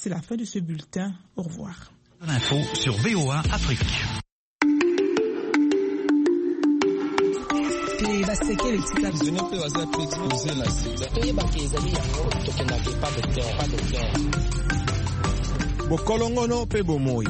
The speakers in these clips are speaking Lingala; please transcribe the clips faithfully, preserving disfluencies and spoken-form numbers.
C'est la fin de ce bulletin. Au revoir. Info sur V O A Afrique. Bokolongono pe bomoi.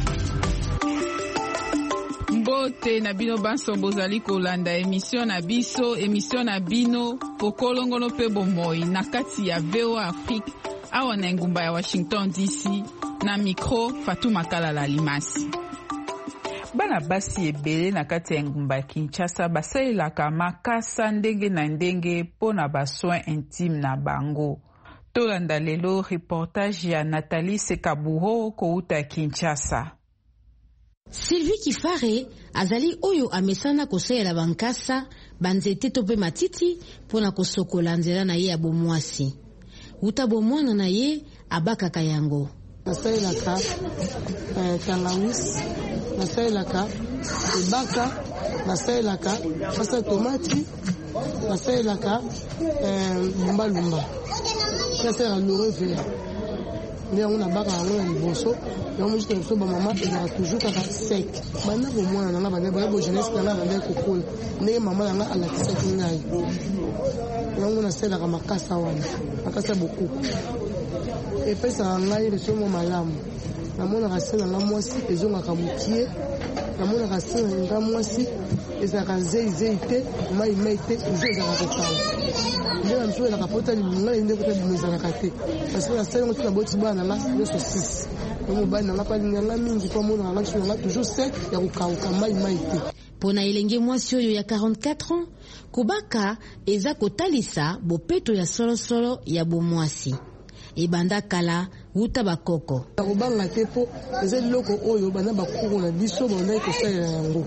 Mbote na bino banso bozali kolanda émission na biso émission na bino bokolongono pe bomoi na kati ya V O A Afrique awa na ngumba ya Washington D C na micro Fatou Makalala Limasi. Bana basi ebele na kati ya ngumba ya Kinshasa basalelaka makasa ndenge na ndenge pona ba soins intime na bango. Tolanda lelo reportage ya Nathalie Sekabuho kouta Kinshasa. Sylvie Kifare azali oyo amesana kosalela bankasa banzete tope matiti pona kosokola nzela na ye ya bomwasi. Uta bomwana na ye abakaka yango. Nasalelaka eh, tangawisi, nasalelaka ebaka, nasalelaka fasa tomati, nasalelaka eh, lumba lumba. Nasalelaka lore vert. Ndé on a baka yango na liboso, yango juste na so ba mama ezaka toujours kaka sec. Bana ko mwana nanga bana ba bo jeunesse nanga bana ko kola. Ndé mama nanga alakisa kingai. Yango nasalelaka makasa wana, makasa bokuku. Epesa ngai lesomo malamu. Namona kasela nga mwasi ezongaka mukie. Namona kasela nga mwasi ezaka zei zei te, mai mai te, ezaka kotawa. Ndé mso la kapota libunga inde kota bimezana kate. Parce que la sala ngo tuna boti bana nga leso six. Ngo bana nga pa nga mingi kwa mona nga tuna nga toujours sec ya kokauka mai mai te. Pona elenge mwasi oyo ya quarante-quatre ans, kubaka eza kotalisa bopeto ya solo solo ya bomwasi. Ebanda kala uta bakoko. Akobanga te po eza loko oyo bana bakoko na biso banda ikosalela yango.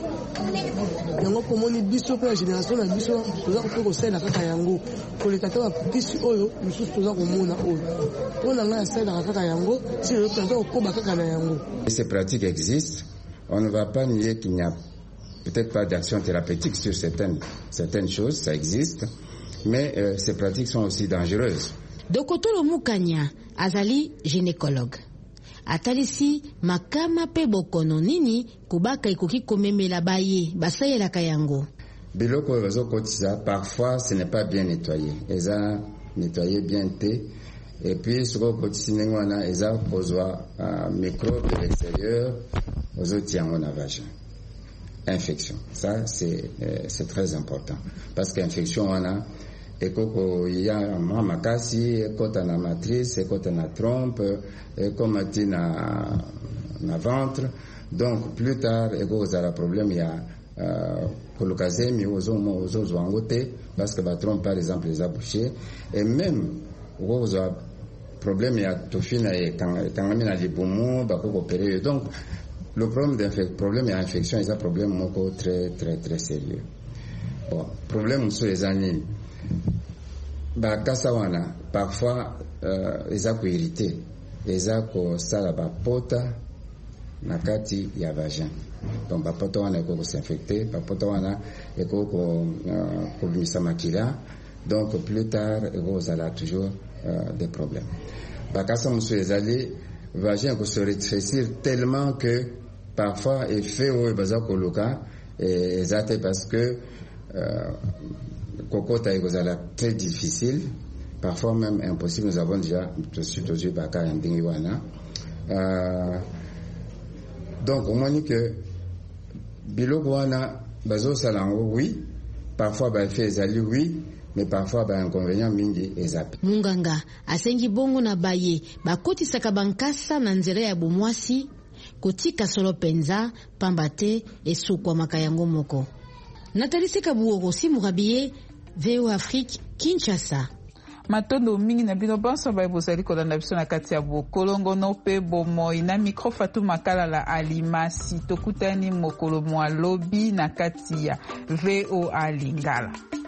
Yango pomoni biso pe la génération na biso toza ko kosalela kaka yango. Koleka ta bapisi oyo misusu toza komona oyo. Pona nga salela kaka yango, si le toza kokoba kaka na yango. Ces pratiques existent. On ne va pas nier qu'il n'y a peut-être pas d'action thérapeutique sur certaines certaines choses, ça existe, mais euh, ces pratiques sont aussi dangereuses. Dokotolo Mukanya azali gynécologue. Atalisi makama pe bokono nini kubaka ikoki komemela baye basayelaka yango. Biloko bazo kotisa parfois ce n'est pas bien nettoyé. Eza nettoyé bien té et puis ce qu'on kotisi nengwana eza kozwa uh, microbe de l'extérieur ozo tiango na vagin. Infection. Ça c'est euh, c'est très important parce qu'infection on a ekoko ya makasi ekota na matrice ekota na trompe ekomati na na ventre, donc plus tard eko zala problème ya uh, kolokazemi ozo ozo zwangote parce que ba trompe par exemple les a bouchés et même ozo problème ya tofina e kangami na libumu ba ko opérer. Donc le problème d'infection problème ya infection est un problème moko très très très sérieux. Bon, problème sur les années ba kasa wana parfois euh, eza ko irrité eza ko sala ba pota na kati ya vagin, donc ba pota wana ko s'infecter, ba pota wana eko ko ko bimisa makila, donc plus tard eko zala toujours euh, des problèmes. Ba kasa musu ezali vagin ko se rétrécir tellement que parfois effet o baza ko loka et ezate parce que euh, Kokota est très difficile, parfois même impossible. Nous avons déjà tout aux yeux Baka et Ndingiwana. Donc, on m'a dit que Bilogwana, Bazo Salango, oui, parfois Baifé Zali, oui, mais parfois ba inconvénient mingi ezap. Munganga asengi bongo na baye bakoti sakabankasa na nzere ya bomwasi kotika solo penza pambate esukwa makayango moko. Nathalie Sekabuho si Murabiye V O A Afrique Kinshasa. Matondo mingi na bino banso ba bozali kolanda biso na kati ya bokolongo no pe bomoi na micro Fatou Makalala Alimasi tokutani mokolo mwa lobi na kati ya V O A Lingala.